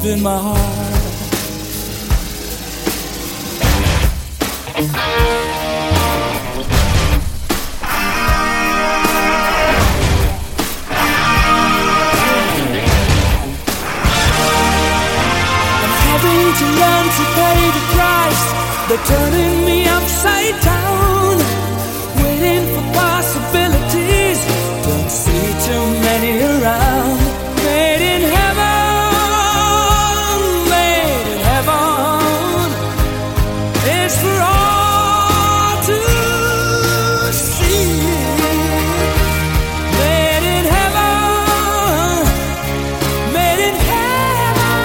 in my heart. I'm having to learn to pay the price. They're turning me upside down, waiting for possibilities. Don't see too many around. Made in heaven, made in heaven. It's for all to see. Made in heaven, made in heaven.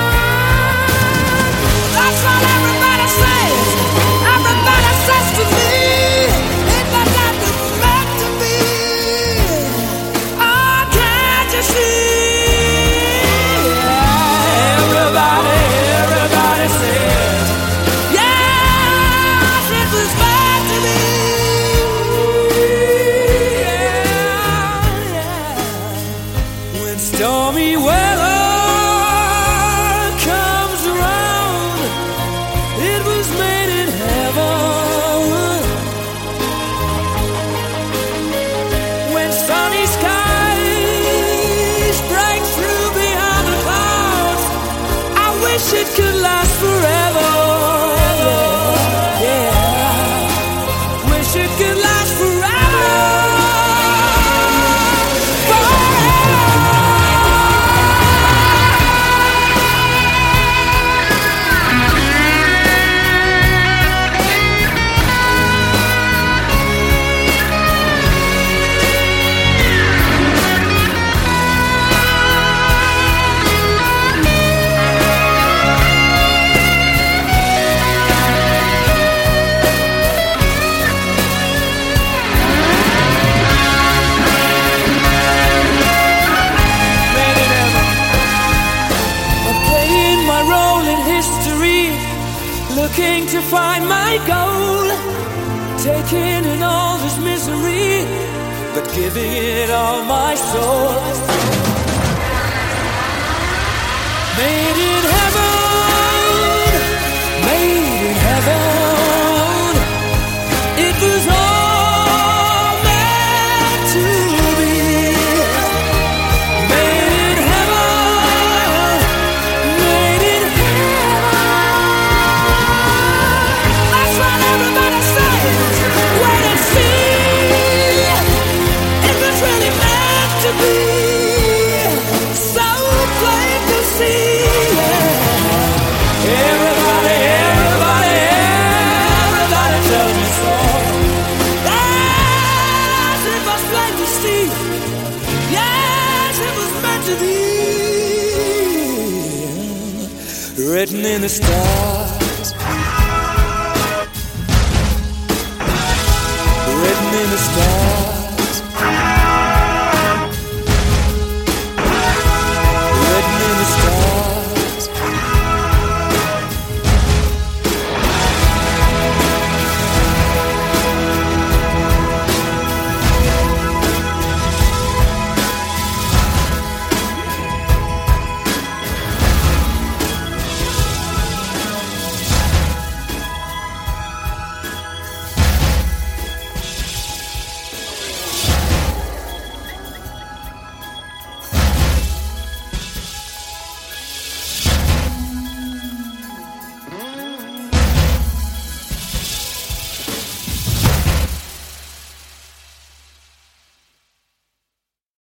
That's what everybody says. Everybody says to me, it was not meant to be. Oh, can't you see? Everybody says, yes, it was meant to be. Yeah. When stormy weather comes around, it was made in heaven. When sunny skies break through behind the clouds, I wish it could last forever. Yeah, wish it could last forever. I'm playing my role in history, looking to find my goal, taking in all this misery, but giving it all my soul. Made in heaven, made in heaven. It was all meant to be. Made in heaven, made in heaven. That's what everybody says. Wait and see. It was really meant to be. So plain to see. Yeah. Everybody tells me so. Yes, it was plain to see. Yes, it was meant to be. Written in the stars. Written in the stars.